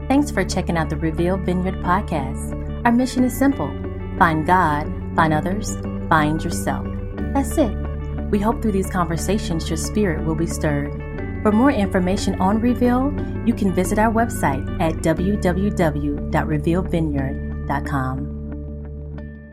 Thanks for checking out the Reveal Vineyard podcast. Our mission is simple. Find God, find others, find yourself. That's it. We hope through these conversations your spirit will be stirred. For more information on Reveal, you can visit our website at www.revealvineyard.com.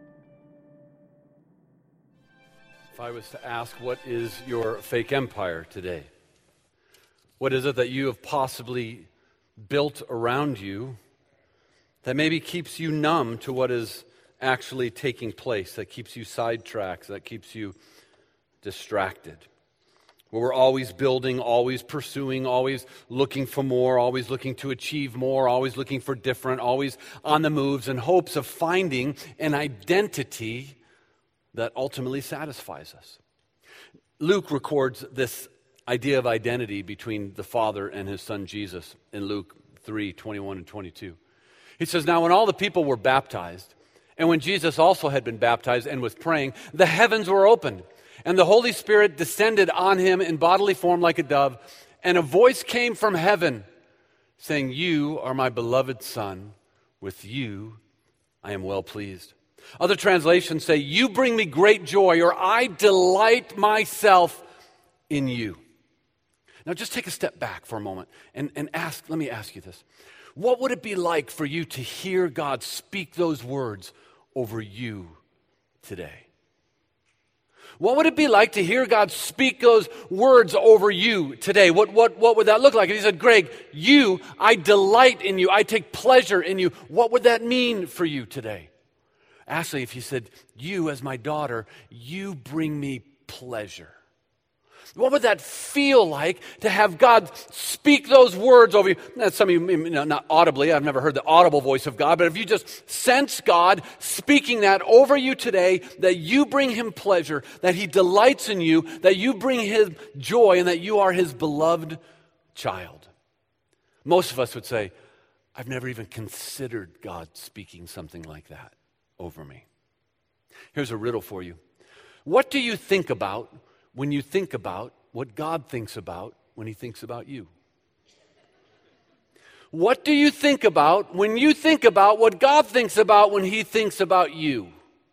If I was to ask, what is your fake empire today? What is it that you have possibly built around you that maybe keeps you numb to what is actually taking place, that keeps you sidetracked, that keeps you distracted? Where we're always building, always pursuing, always looking for more, always looking to achieve more, always looking for different, always on the moves in hopes of finding an identity that ultimately satisfies us. Luke records this idea of identity between the Father and his Son Jesus in Luke 3:21 and 22. He says, "Now when all the people were baptized, and when Jesus also had been baptized and was praying, the heavens were opened, and the Holy Spirit descended on him in bodily form like a dove, and a voice came from heaven, saying, 'You are my beloved Son, with you I am well pleased.' Other translations say, 'You bring me great joy,' or 'I delight myself in you.'" Now just take a step back for a moment and let me ask you this. What would it be like for you to hear God speak those words over you today? What would it be like to hear God speak those words over you today? What would that look like? And he said, "Greg, I delight in you. I take pleasure in you." What would that mean for you today? Ashley, if he said, "You as my daughter, you bring me pleasure." What would that feel like to have God speak those words over you? Now, some of you, not audibly, I've never heard the audible voice of God, but if you just sense God speaking that over you today, that you bring him pleasure, that he delights in you, that you bring him joy, and that you are his beloved child. Most of us would say, "I've never even considered God speaking something like that over me." Here's a riddle for you. What do you think about when you think about what God thinks about when he thinks about you? What do you think about when you think about what God thinks about when he thinks about you?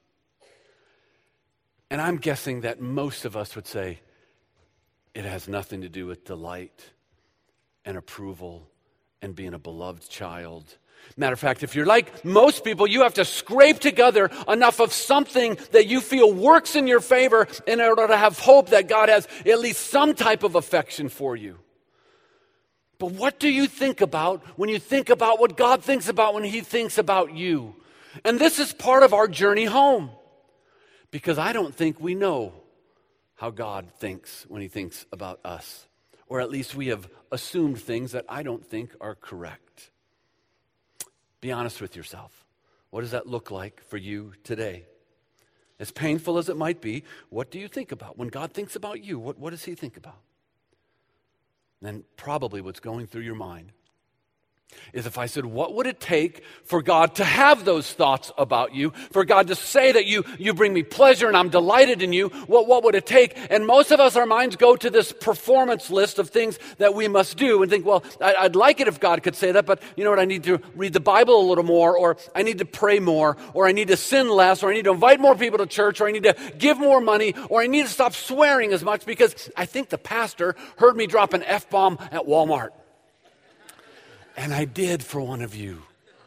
And I'm guessing that most of us would say it has nothing to do with delight and approval and being a beloved child. Matter of fact, if you're like most people, you have to scrape together enough of something that you feel works in your favor in order to have hope that God has at least some type of affection for you. But what do you think about when you think about what God thinks about when he thinks about you? And this is part of our journey home, because I don't think we know how God thinks when he thinks about us. Or at least we have assumed things that I don't think are correct. Be honest with yourself. What does that look like for you today? As painful as it might be, what do you think about? When God thinks about you, what does he think about? And probably what's going through your mind is if I said, what would it take for God to have those thoughts about you? For God to say that you bring me pleasure and I'm delighted in you? What would it take? And most of us, our minds go to this performance list of things that we must do and think, well, I'd like it if God could say that, but you know what? I need to read the Bible a little more, or I need to pray more, or I need to sin less, or I need to invite more people to church, or I need to give more money, or I need to stop swearing as much because I think the pastor heard me drop an F-bomb at Walmart. And I did for one of you.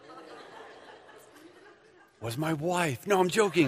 Was my wife. No, I'm joking.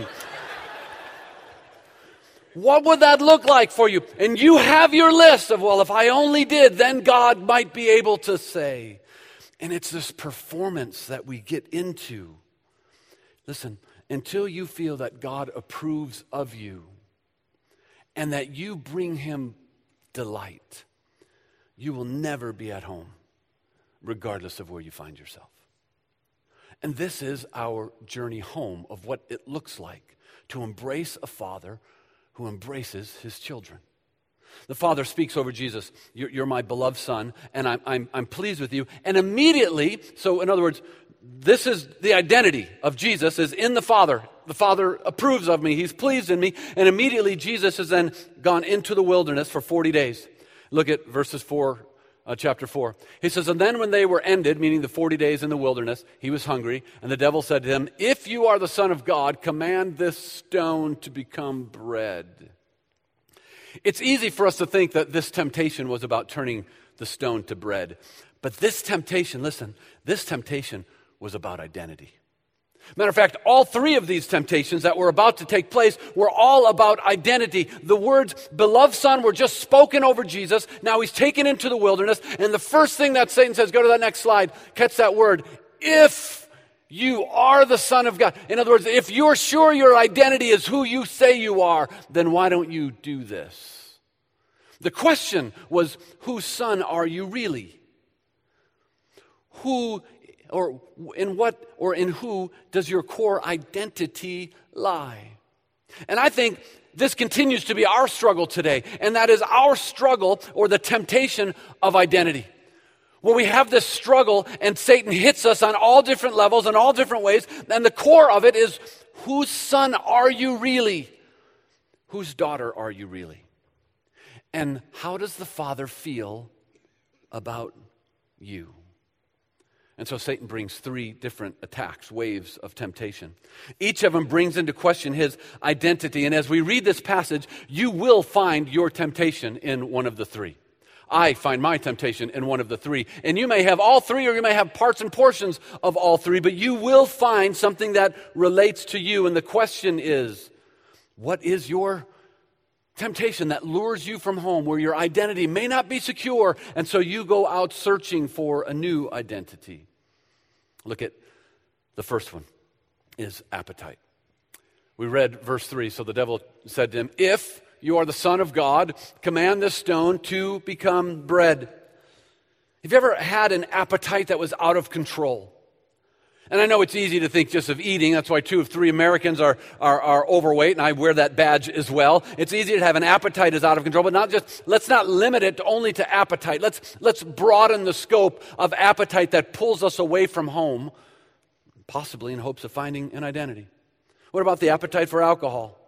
What would that look like for you? And you have your list of, well, if I only did, then God might be able to say. And it's this performance that we get into. Listen, until you feel that God approves of you and that you bring him delight, you will never be at home, regardless of where you find yourself. And this is our journey home of what it looks like to embrace a father who embraces his children. The Father speaks over Jesus, you're my beloved Son, and I'm pleased with you. And immediately, so in other words, this is the identity of Jesus is in the Father. The Father approves of me. He's pleased in me. And immediately Jesus has then gone into the wilderness for 40 days. Look at verses 4 chapter 4. He says, and then when they were ended, meaning the 40 days in the wilderness, he was hungry, and the devil said to him, if you are the Son of God, command this stone to become bread. It's easy for us to think that this temptation was about turning the stone to bread. But this temptation, listen, this temptation was about identity. Matter of fact, all three of these temptations that were about to take place were all about identity. The words, beloved son, were just spoken over Jesus. Now he's taken into the wilderness. And the first thing that Satan says, go to that next slide, catch that word, if you are the Son of God. In other words, if you're sure your identity is who you say you are, then why don't you do this? The question was, whose son are you really? Who or in what or in who does your core identity lie? And I think this continues to be our struggle today, and that is our struggle or the temptation of identity. Where we have this struggle and Satan hits us on all different levels and all different ways, and the core of it is, whose son are you really? Whose daughter are you really? And how does the Father feel about you? And so Satan brings three different attacks, waves of temptation. Each of them brings into question his identity. And as we read this passage, you will find your temptation in one of the three. I find my temptation in one of the three. And you may have all three, or you may have parts and portions of all three, but you will find something that relates to you. And the question is, what is your temptation that lures you from home, where your identity may not be secure, and so you go out searching for a new identity? Look at the first one, is appetite. We read verse 3, so the devil said to him, if you are the Son of God, command this stone to become bread. Have you ever had an appetite that was out of control? And I know it's easy to think just of eating. That's why 2 of 3 Americans are overweight, and I wear that badge as well. It's easy to have an appetite is out of control, but not just, let's not limit it only to appetite. Let's broaden the scope of appetite that pulls us away from home, possibly in hopes of finding an identity. What about the appetite for alcohol?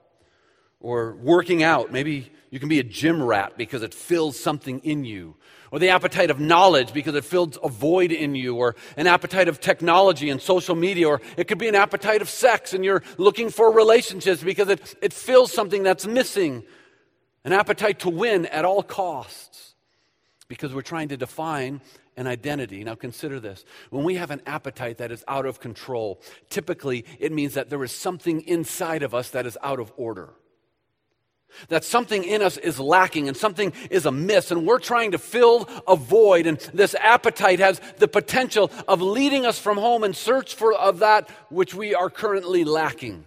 Or working out? Maybe you can be a gym rat because it fills something in you. Or the appetite of knowledge because it fills a void in you. Or an appetite of technology and social media. Or it could be an appetite of sex and you're looking for relationships because it fills something that's missing. An appetite to win at all costs because we're trying to define an identity. Now consider this. When we have an appetite that is out of control, typically it means that there is something inside of us that is out of order. That something in us is lacking and something is amiss, and we're trying to fill a void, and this appetite has the potential of leading us from home in search of that which we are currently lacking.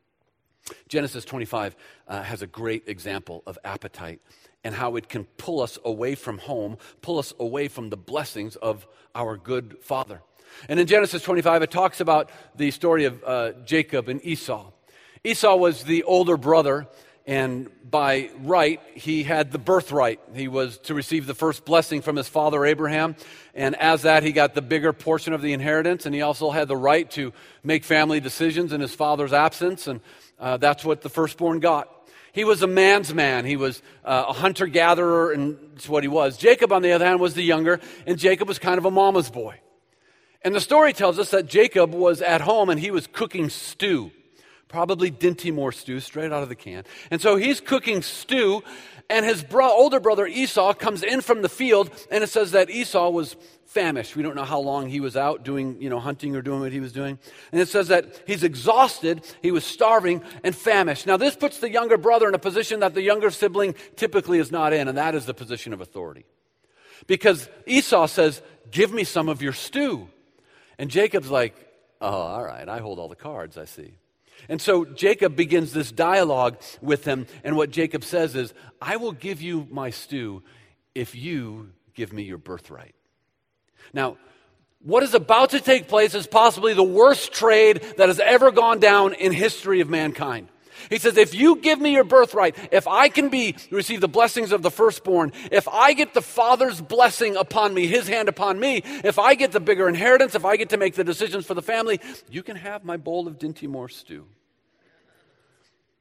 Genesis 25 has a great example of appetite and how it can pull us away from home, pull us away from the blessings of our good Father. And in Genesis 25, it talks about the story of Jacob and Esau. Esau was the older brother, and by right, he had the birthright. He was to receive the first blessing from his father Abraham. And as that, he got the bigger portion of the inheritance. And he also had the right to make family decisions in his father's absence. And that's what the firstborn got. He was a man's man. He was a hunter-gatherer, and that's what he was. Jacob, on the other hand, was the younger. And Jacob was kind of a mama's boy. And the story tells us that Jacob was at home and he was cooking stew. Probably Dinty Moore stew, straight out of the can. And so he's cooking stew, and his older brother Esau comes in from the field, and it says that Esau was famished. We don't know how long he was out doing, hunting or doing what he was doing. And it says that he's exhausted, he was starving and famished. Now this puts the younger brother in a position that the younger sibling typically is not in, and that is the position of authority. Because Esau says, give me some of your stew. And Jacob's like, oh, all right, I hold all the cards, I see. And so Jacob begins this dialogue with him, and what Jacob says is, I will give you my stew if you give me your birthright. Now, what is about to take place is possibly the worst trade that has ever gone down in history of mankind. He says, if you give me your birthright, if I can receive the blessings of the firstborn, if I get the Father's blessing upon me, his hand upon me, if I get the bigger inheritance, if I get to make the decisions for the family, you can have my bowl of Dinty Moore stew.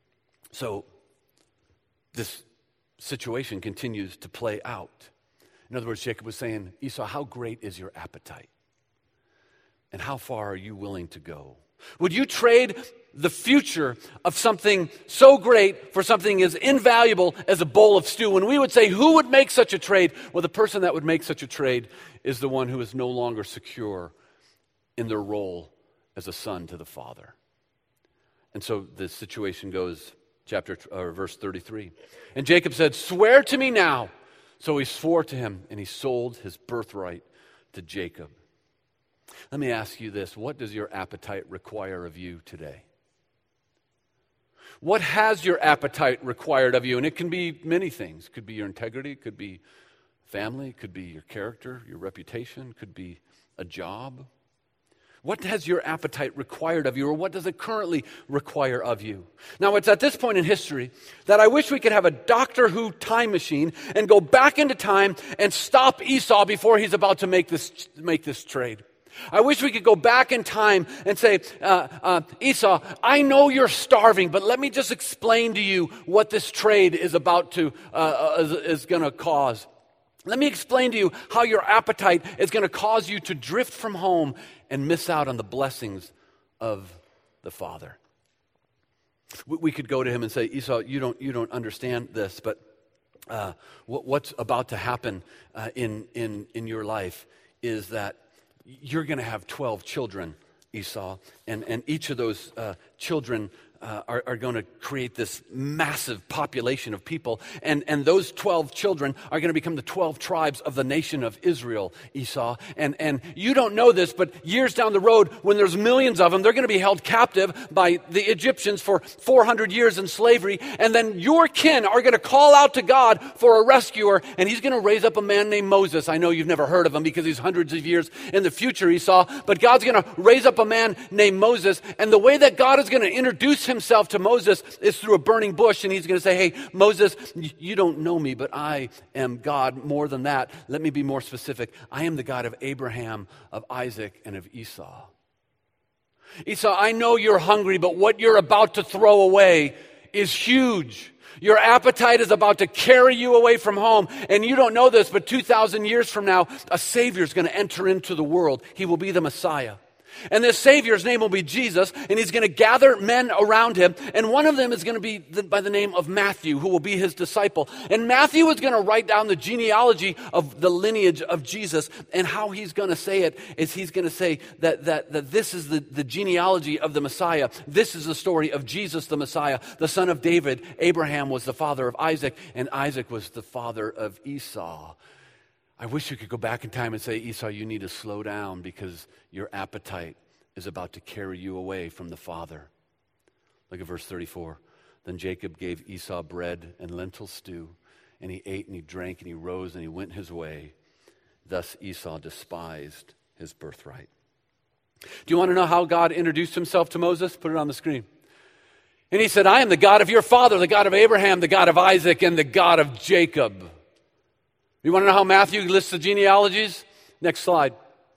So this situation continues to play out. In other words, Jacob was saying, Esau, how great is your appetite? And how far are you willing to go? Would you trade the future of something so great for something as invaluable as a bowl of stew? When we would say, who would make such a trade? Well, the person that would make such a trade is the one who is no longer secure in their role as a son to the father. And so the situation goes, verse 33. And Jacob said, swear to me now. So he swore to him, and he sold his birthright to Jacob. Let me ask you this. What does your appetite require of you today? What has your appetite required of you? And it can be many things. It could be your integrity. It could be family. It could be your character, your reputation. It could be a job. What has your appetite required of you, or what does it currently require of you? Now, it's at this point in history that I wish we could have a Doctor Who time machine and go back into time and stop Esau before he's about to make this trade. I wish we could go back in time and say, Esau, I know you're starving, but let me just explain to you what this trade is about to is going to cause. Let me explain to you how your appetite is going to cause you to drift from home and miss out on the blessings of the Father. We could go to him and say, Esau, you don't understand this, but what's about to happen in your life is that you're going to have 12 children, Esau, and each of those children are going to create this massive population of people. And those 12 children are going to become the 12 tribes of the nation of Israel, Esau. And you don't know this, but years down the road, when there's millions of them, they're going to be held captive by the Egyptians for 400 years in slavery. And then your kin are going to call out to God for a rescuer, and he's going to raise up a man named Moses. I know you've never heard of him because he's hundreds of years in the future, Esau. But God's going to raise up a man named Moses. And the way that God is going to introduce himself to Moses is through a burning bush, and he's going to say, hey, Moses, you don't know me, but I am God. More than that, let me be more specific. I am the God of Abraham, of Isaac, and of Esau. Esau, I know you're hungry, but what you're about to throw away is huge. Your appetite is about to carry you away from home, and you don't know this, but 2,000 years from now, a Savior is going to enter into the world. He will be the Messiah. And this Savior's name will be Jesus, and he's going to gather men around him, and one of them is going to be by the name of Matthew, who will be his disciple. And Matthew is going to write down the genealogy of the lineage of Jesus, and how he's going to say it is he's going to say that this is the genealogy of the Messiah. This is the story of Jesus the Messiah, the son of David. Abraham was the father of Isaac, and Isaac was the father of Esau. I wish you could go back in time and say, Esau, you need to slow down because your appetite is about to carry you away from the Father. Look at verse 34. Then Jacob gave Esau bread and lentil stew, and he ate and he drank and he rose and he went his way. Thus Esau despised his birthright. Do you want to know how God introduced himself to Moses? Put it on the screen. And he said, I am the God of your father, the God of Abraham, the God of Isaac, and the God of Jacob. You want to know how Matthew lists the genealogies? Next slide.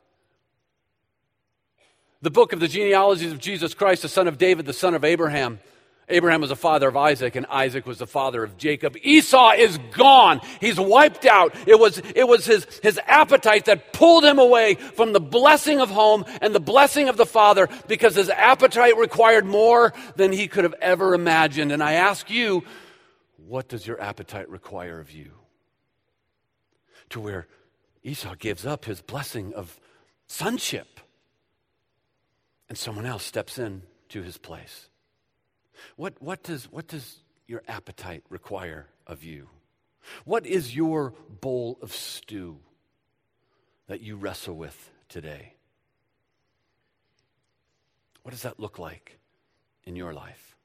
The book of the genealogies of Jesus Christ, the son of David, the son of Abraham. Abraham was the father of Isaac, and Isaac was the father of Jacob. Esau is gone. He's wiped out. It was his appetite that pulled him away from the blessing of home and the blessing of the Father, because his appetite required more than he could have ever imagined. And I ask you, what does your appetite require of you? To where Esau gives up his blessing of sonship, and someone else steps in to his place. What does your appetite require of you? What is your bowl of stew that you wrestle with today? What does that look like in your life?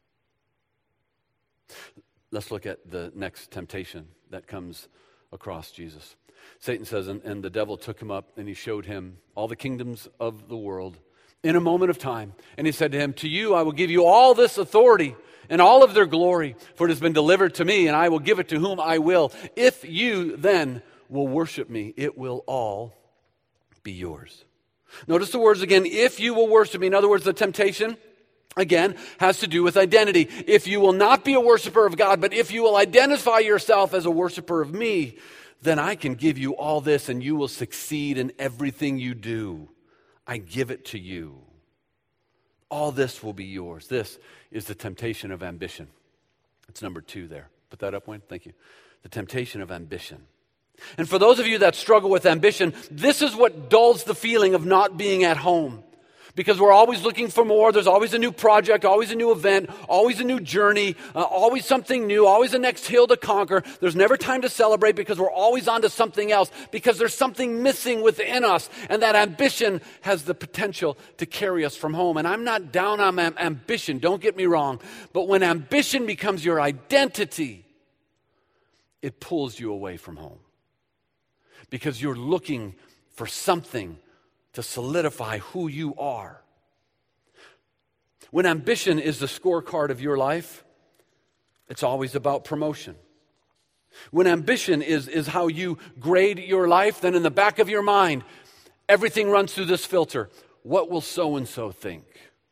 Let's look at the next temptation that comes across Jesus. Satan says, and the devil took him up and he showed him all the kingdoms of the world in a moment of time. And he said to him, to you I will give you all this authority and all of their glory, for it has been delivered to me, and I will give it to whom I will. If you then will worship me, it will all be yours. Notice the words again, if you will worship me. In other words, the temptation, again, has to do with identity. If you will not be a worshiper of God, but if you will identify yourself as a worshiper of me, then I can give you all this and you will succeed in everything you do. I give it to you. All this will be yours. This is the temptation of ambition. It's number 2 there. Put that up, Wayne. Thank you. The temptation of ambition. And for those of you that struggle with ambition, this is what dulls the feeling of not being at home. Because we're always looking for more. There's always a new project, always a new event, always a new journey, always something new, always the next hill to conquer. There's never time to celebrate because we're always on to something else, because there's something missing within us. And that ambition has the potential to carry us from home. And I'm not down on ambition, don't get me wrong. But when ambition becomes your identity, it pulls you away from home. Because you're looking for something to solidify who you are. When ambition is the scorecard of your life, it's always about promotion. When ambition is how you grade your life, then in the back of your mind, everything runs through this filter. What will so-and-so think?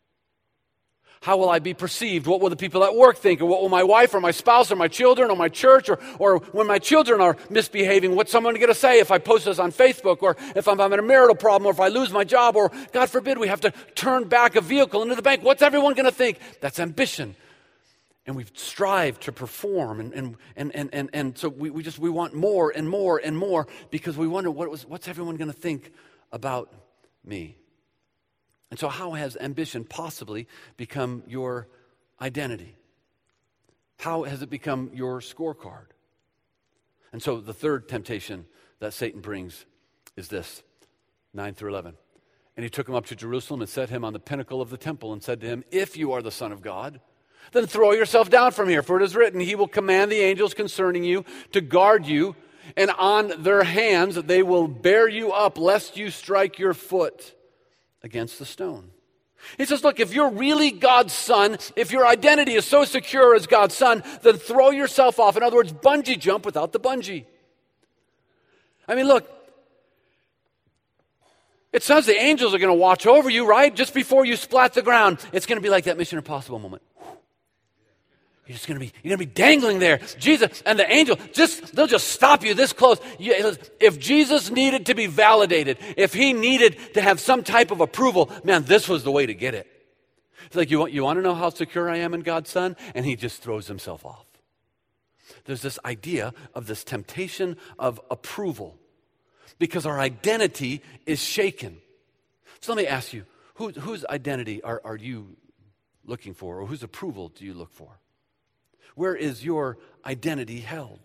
How will I be perceived? What will the people at work think? Or what will my wife or my spouse or my children or my church or when my children are misbehaving, what's someone going to say if I post this on Facebook, or if I'm having a marital problem, or if I lose my job, or God forbid we have to turn back a vehicle into the bank? What's everyone going to think? That's ambition. And we strive to perform, and so we want more and more and more because we wonder what's everyone going to think about me? And so how has ambition possibly become your identity? How has it become your scorecard? And so the third temptation that Satan brings is this, 9 through 11. And he took him up to Jerusalem and set him on the pinnacle of the temple and said to him, "If you are the Son of God, then throw yourself down from here. For it is written, he will command the angels concerning you to guard you, and on their hands they will bear you up, lest you strike your foot against the stone." He says, look, if you're really God's son, if your identity is so secure as God's son, then throw yourself off. In other words, bungee jump without the bungee. I mean, look, it says the angels are going to watch over you, right? Just before you splat the ground. It's going to be like that Mission Impossible moment. You're going to be dangling there. Jesus and the angel, they'll just stop you this close. If Jesus needed to be validated, if he needed to have some type of approval, man, this was the way to get it. It's like, you want to know how secure I am in God's Son? And he just throws himself off. There's this idea of this temptation of approval because our identity is shaken. So let me ask you, whose identity are you looking for, or whose approval do you look for? Where is your identity held?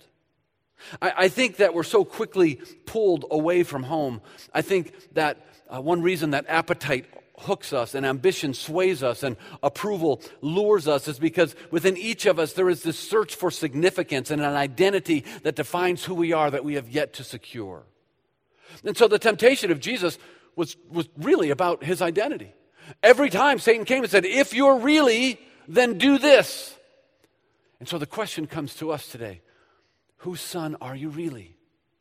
I think that we're so quickly pulled away from home. I think that one reason that appetite hooks us and ambition sways us and approval lures us is because within each of us there is this search for significance and an identity that defines who we are that we have yet to secure. And so the temptation of Jesus was really about his identity. Every time Satan came and said, if you're really, then do this. And so the question comes to us today, whose son are you really?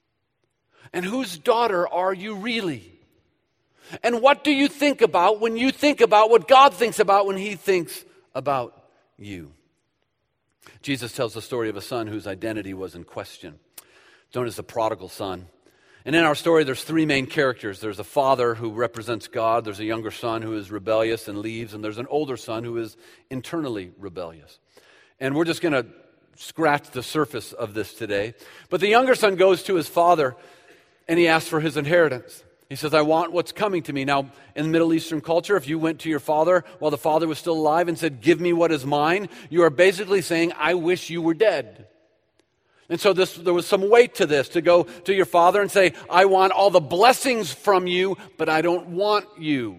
And whose daughter are you really? And what do you think about when you think about what God thinks about when he thinks about you? Jesus tells the story of a son whose identity was in question, known as the prodigal son. And in our story, there's 3 main characters. There's a father who represents God. There's a younger son who is rebellious and leaves. And there's an older son who is internally rebellious. And we're just going to scratch the surface of this today. But the younger son goes to his father and he asks for his inheritance. He says, I want what's coming to me. Now, in Middle Eastern culture, if you went to your father while the father was still alive and said, give me what is mine, you are basically saying, I wish you were dead. And so there was some weight to this, to go to your father and say, I want all the blessings from you, but I don't want you.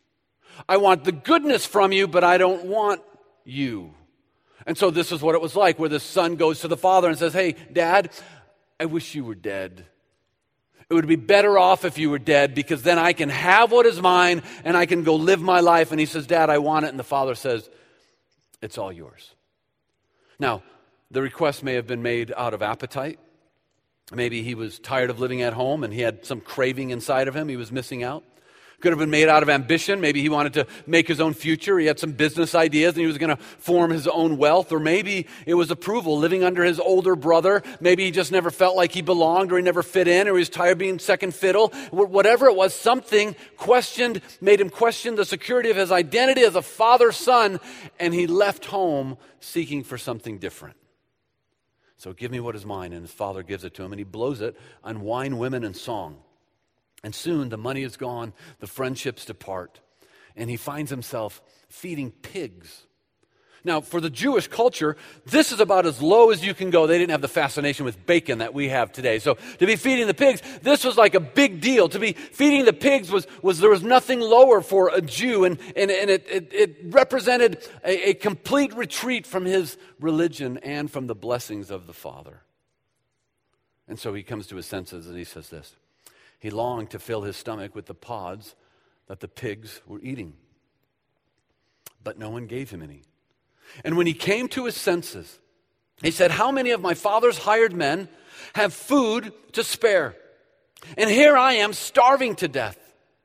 I want the goodness from you, but I don't want you. And so this is what it was like, where the son goes to the father and says, hey, Dad, I wish you were dead. It would be better off if you were dead, because then I can have what is mine and I can go live my life. And he says, Dad, I want it. And the father says, it's all yours. Now, the request may have been made out of appetite. Maybe he was tired of living at home and he had some craving inside of him he was missing out. Could have been made out of ambition. Maybe he wanted to make his own future. He had some business ideas and he was going to form his own wealth. Or maybe it was approval, living under his older brother. Maybe he just never felt like he belonged, or he never fit in, or he was tired of being second fiddle. Whatever it was, something made him question the security of his identity as a father's son, and he left home seeking for something different. So give me what is mine, and his father gives it to him, and he blows it on wine, women, and song. And soon the money is gone, the friendships depart, and he finds himself feeding pigs. Now, for the Jewish culture, this is about as low as you can go. They didn't have the fascination with bacon that we have today. So to be feeding the pigs, this was like a big deal. To be feeding the pigs was there was nothing lower for a Jew, and it represented a complete retreat from his religion and from the blessings of the Father. And so he comes to his senses and he says this. He longed to fill his stomach with the pods that the pigs were eating, but no one gave him any. And when he came to his senses, he said, how many of my father's hired men have food to spare? And here I am starving to death.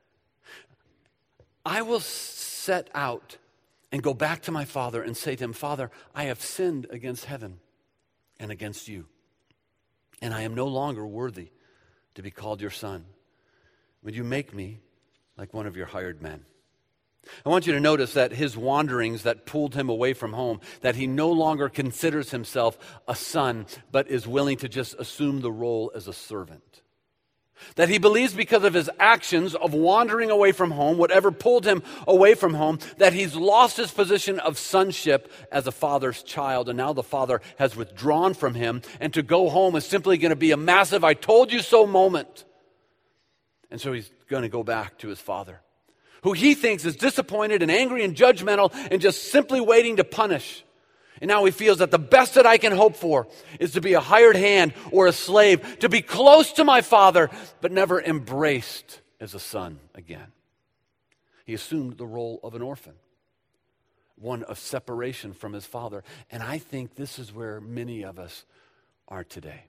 I will set out and go back to my father and say to him, Father, I have sinned against heaven and against you, and I am no longer worthy to be called your son. Would you make me like one of your hired men? I want you to notice that his wanderings that pulled him away from home, that he no longer considers himself a son, but is willing to just assume the role as a servant. That he believes because of his actions of wandering away from home, whatever pulled him away from home, that he's lost his position of sonship as a father's child, and now the father has withdrawn from him, and to go home is simply going to be a massive I told you so moment. And so he's going to go back to his father, who he thinks is disappointed and angry and judgmental and just simply waiting to punish. And now he feels that the best that I can hope for is to be a hired hand or a slave, to be close to my father, but never embraced as a son again. He assumed the role of an orphan, one of separation from his father. And I think this is where many of us are today.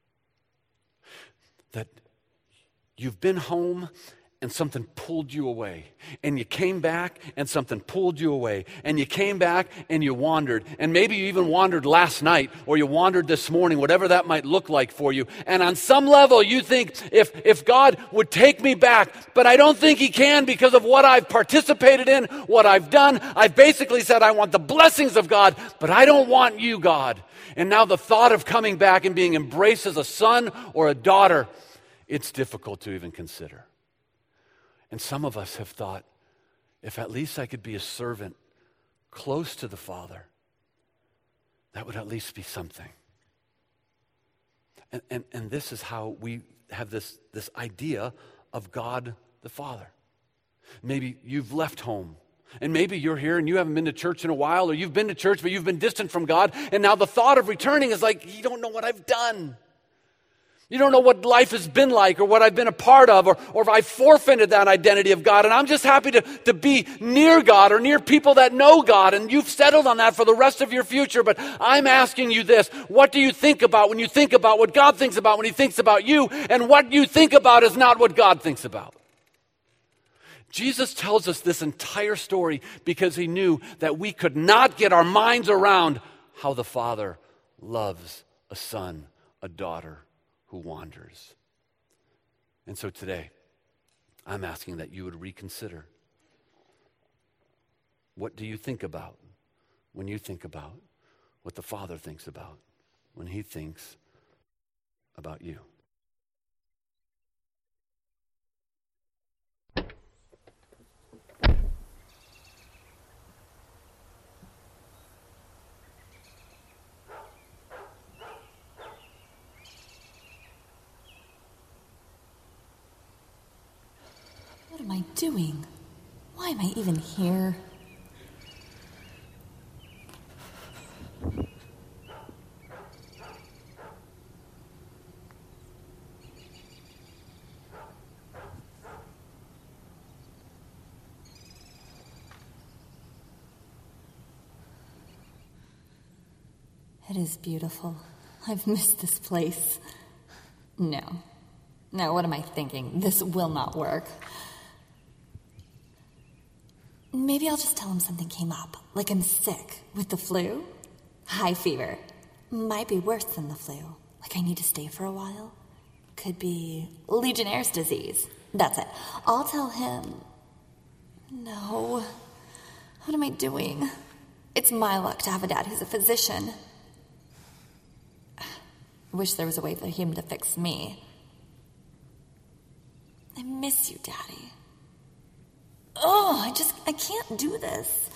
That you've been home and something pulled you away. And you came back and something pulled you away. And you came back and you wandered. And maybe you even wandered last night or you wandered this morning, whatever that might look like for you. And on some level you think if God would take me back, but I don't think he can because of what I've participated in, what I've done. I've basically said I want the blessings of God, but I don't want you, God. And now the thought of coming back and being embraced as a son or a daughter, it's difficult to even consider. And some of us have thought, if at least I could be a servant close to the Father, that would at least be something. And this is how we have this idea of God the Father. Maybe you've left home. And maybe you're here and you haven't been to church in a while, or you've been to church but you've been distant from God. And now the thought of returning is like, you don't know what I've done. You don't know what life has been like or what I've been a part of, or if I forfeited that identity of God. And I'm just happy to be near God or near people that know God. And you've settled on that for the rest of your future. But I'm asking you this. What do you think about when you think about what God thinks about when he thinks about you? And what you think about is not what God thinks about. Jesus tells us this entire story because he knew that we could not get our minds around how the Father loves a son, a daughter who wanders. And so today, I'm asking that you would reconsider. What do you think about when you think about what the Father thinks about when he thinks about you? What am I doing? Why am I even here? It is beautiful. I've missed this place. No, what am I thinking? This will not work. Maybe I'll just tell him something came up, like I'm sick with the flu. High fever. Might be worse than the flu. Like I need to stay for a while. Could be Legionnaire's disease. That's it. I'll tell him. No. What am I doing? It's my luck to have a dad who's a physician. I wish there was a way for him to fix me. I miss you, Daddy. Oh, I can't do this.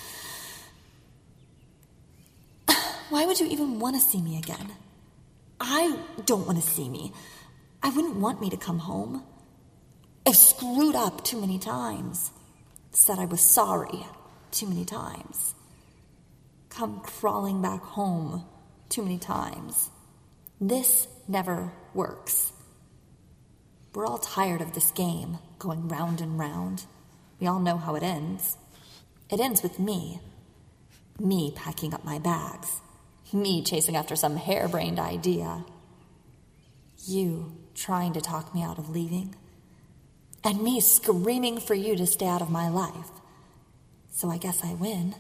Why would you even want to see me again? I don't want to see me. I wouldn't want me to come home. I've screwed up too many times. Said I was sorry too many times. Come crawling back home too many times. This never works. We're all tired of this game, going round and round. We all know how it ends. It ends with me. Me packing up my bags. Me chasing after some harebrained idea. You trying to talk me out of leaving. And me screaming for you to stay out of my life. So I guess I win.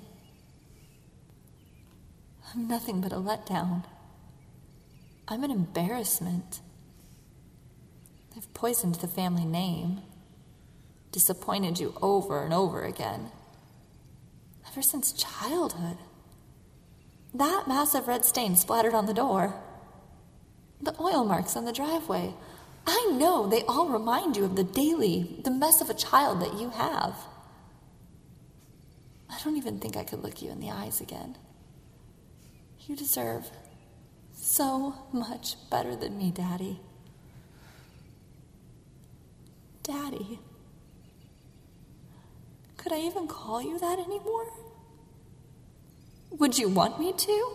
I'm nothing but a letdown. I'm an embarrassment. I've poisoned the family name. Disappointed you over and over again. Ever since childhood. That massive red stain splattered on the door. The oil marks on the driveway. I know they all remind you of the mess of a child that you have. I don't even think I could look you in the eyes again. You deserve so much better than me, Daddy. Daddy. Could I even call you that anymore? Would you want me to?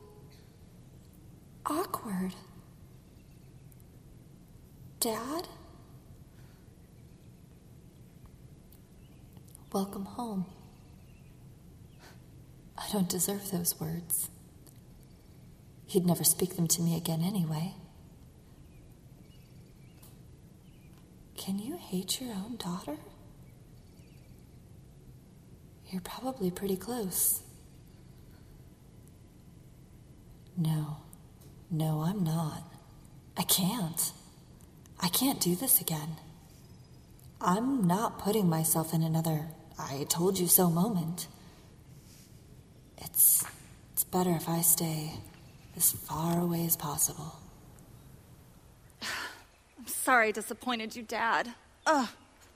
Awkward. Dad? Welcome home. I don't deserve those words. You'd never speak them to me again anyway. Can you hate your own daughter? You're probably pretty close. No, I'm not. I can't do this again. I'm not putting myself in another I told you so moment. It's better if I stay as far away as possible. I'm sorry I disappointed you, Dad. Ugh.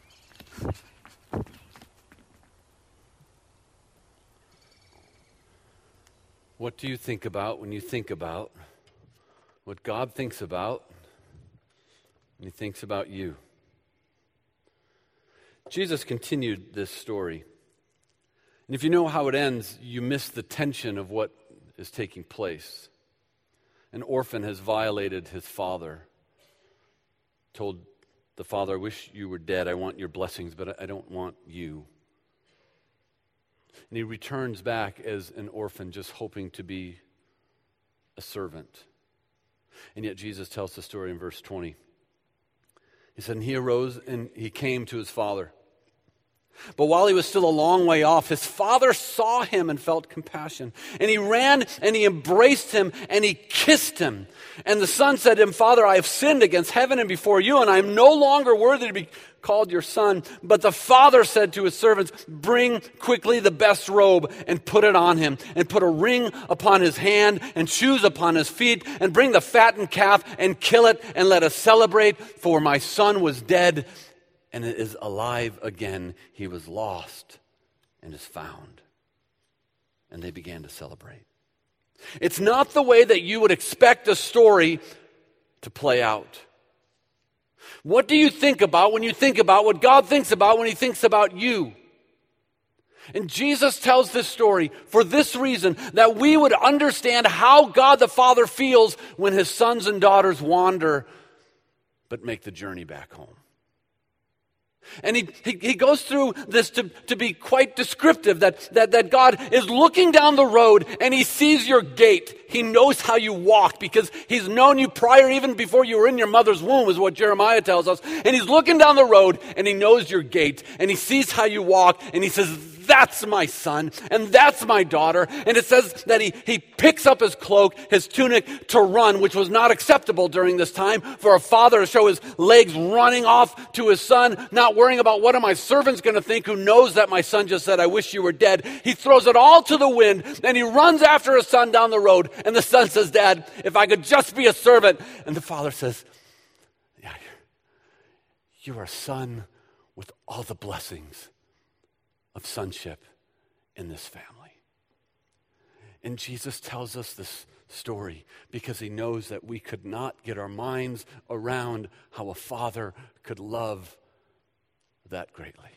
What do you think about when you think about what God thinks about when he thinks about you? Jesus continued this story. And if you know how it ends, you miss the tension of what is taking place. An orphan has violated his father. Told the father, I wish you were dead. I want your blessings, but I don't want you. And he returns back as an orphan, just hoping to be a servant. And yet Jesus tells the story in verse 20. He said, and he arose and he came to his father. But while he was still a long way off, his father saw him and felt compassion. And he ran and he embraced him and he kissed him. And the son said to him, Father, I have sinned against heaven and before you, and I am no longer worthy to be called your son. But the father said to his servants, bring quickly the best robe and put it on him, and put a ring upon his hand and shoes upon his feet, and bring the fattened calf and kill it, and let us celebrate. For my son was dead and is alive again. He was lost and is found. And they began to celebrate. It's not the way that you would expect a story to play out. What do you think about when you think about what God thinks about when he thinks about you? And Jesus tells this story for this reason, that we would understand how God the Father feels when his sons and daughters wander but make the journey back home. And he goes through this to be quite descriptive, that God is looking down the road and he sees your gait. He knows how you walk because he's known you prior, even before you were in your mother's womb, is what Jeremiah tells us. And he's looking down the road and he knows your gait and he sees how you walk and he says, that's my son, and that's my daughter. And it says that he picks up his cloak, his tunic, to run, which was not acceptable during this time for a father to show his legs running off to his son, not worrying about what are my servants going to think who knows that my son just said, I wish you were dead. He throws it all to the wind, and he runs after his son down the road. And the son says, Dad, if I could just be a servant. And the father says, yeah, you are a son with all the blessings of sonship in this family. And Jesus tells us this story because he knows that we could not get our minds around how a father could love that greatly.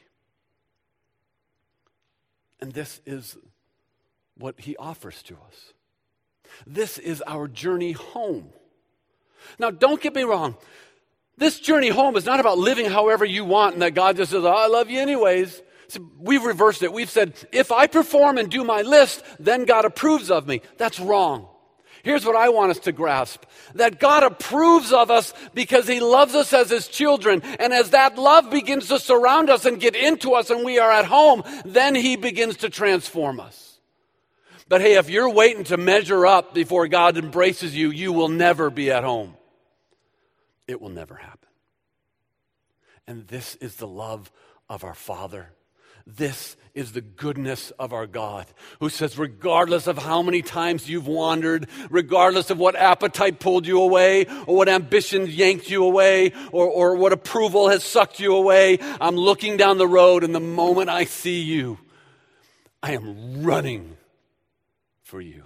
And this is what he offers to us. This is our journey home. Now, don't get me wrong. This journey home is not about living however you want and that God just says, oh, I love you anyways. So we've reversed it. We've said, if I perform and do my list, then God approves of me. That's wrong. Here's what I want us to grasp. That God approves of us because he loves us as his children. And as that love begins to surround us and get into us and we are at home, then he begins to transform us. But hey, if you're waiting to measure up before God embraces you, you will never be at home. It will never happen. And this is the love of our Father. This is the goodness of our God, who says, regardless of how many times you've wandered, regardless of what appetite pulled you away, or what ambition yanked you away, or what approval has sucked you away, I'm looking down the road, and the moment I see you, I am running for you.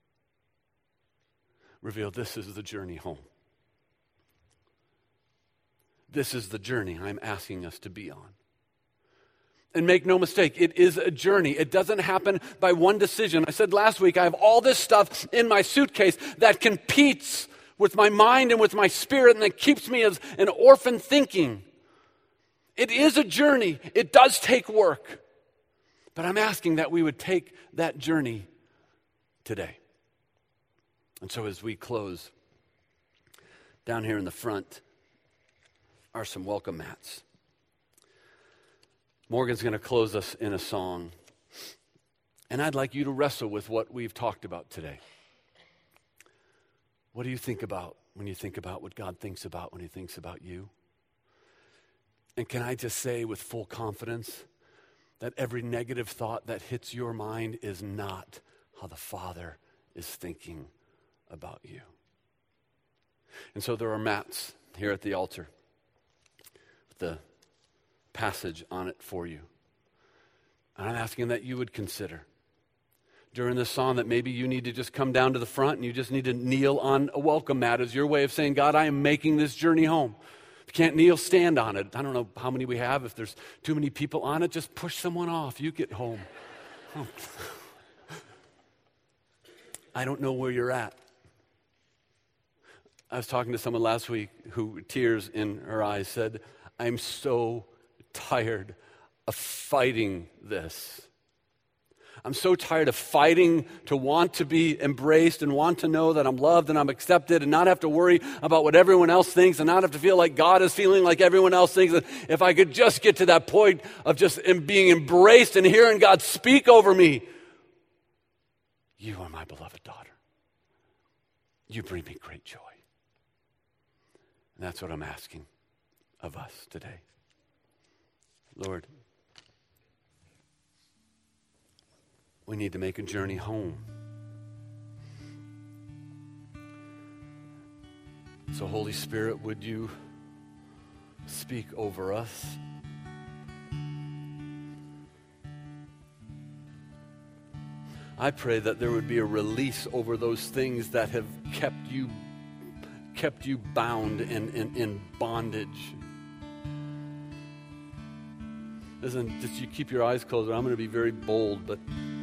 Reveal, this is the journey home. This is the journey I'm asking us to be on. And make no mistake, it is a journey. It doesn't happen by one decision. I said last week, I have all this stuff in my suitcase that competes with my mind and with my spirit and that keeps me as an orphan thinking. It is a journey. It does take work. But I'm asking that we would take that journey today. And so as we close, down here in the front are some welcome mats. Morgan's going to close us in a song. And I'd like you to wrestle with what we've talked about today. What do you think about when you think about what God thinks about when he thinks about you? And can I just say with full confidence that every negative thought that hits your mind is not how the Father is thinking about you. And so there are mats here at the altar with the passage on it for you. And I'm asking that you would consider during this song that maybe you need to just come down to the front and you just need to kneel on a welcome mat as your way of saying, God, I am making this journey home. If you can't kneel, stand on it. I don't know how many we have. If there's too many people on it, just push someone off. You get home. Oh. I don't know where you're at. I was talking to someone last week who, tears in her eyes, said, I'm so tired of fighting this. I'm so tired of fighting to want to be embraced and want to know that I'm loved and I'm accepted and not have to worry about what everyone else thinks and not have to feel like God is feeling like everyone else thinks. And if I could just get to that point of just being embraced and hearing God speak over me, you are my beloved daughter. You bring me great joy. And that's what I'm asking of us today. Lord, we need to make a journey home. So, Holy Spirit, would you speak over us? I pray that there would be a release over those things that have kept you bound in bondage. Listen, just you keep your eyes closed. I'm going to be very bold, but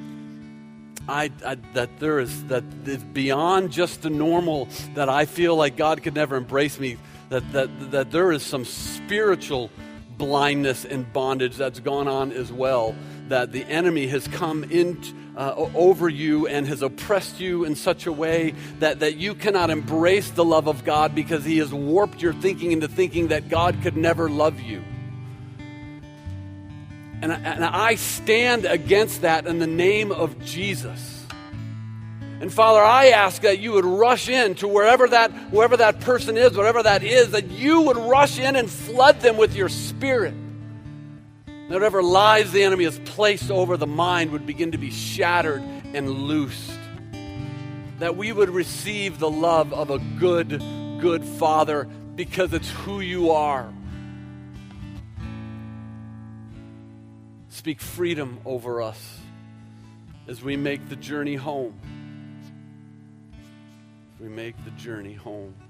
that is beyond just the normal, that I feel like God could never embrace me, that there is some spiritual blindness and bondage that's gone on as well, that the enemy has come in over you and has oppressed you in such a way that you cannot embrace the love of God because he has warped your thinking into thinking that God could never love you. And I stand against that in the name of Jesus. And Father, I ask that you would rush in to whoever that person is, whatever that is, that you would rush in and flood them with your Spirit. That whatever lies the enemy has placed over the mind would begin to be shattered and loosed. That we would receive the love of a good, good Father because it's who you are. Speak freedom over us as we make the journey home. We make the journey home.